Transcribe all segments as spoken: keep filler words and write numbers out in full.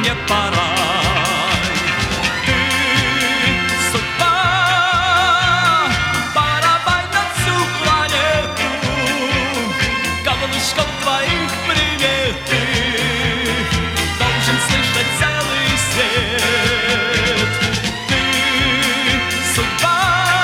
не пора. Ты судьба, барабан на всю планету, каблучком твоих приметы должен слышать целый свет. Ты судьба,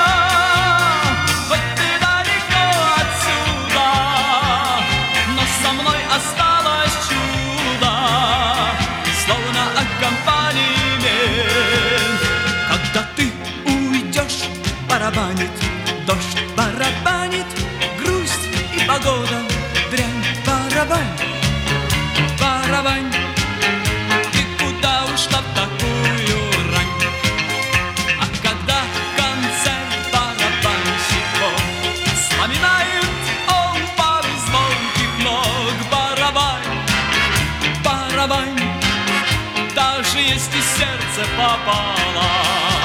хоть ты далеко отсюда, но со мной осталось чудо, словно аккомпанемент. Когда ты уйдешь, барабанит дождь, барабанит грусть и погода, дрянь, барабань, барабань. Ты куда ушла в такую рань? А когда концерт барабанщиков вспоминает он пару звонких ног, барабань, барабань, даже если сердце попало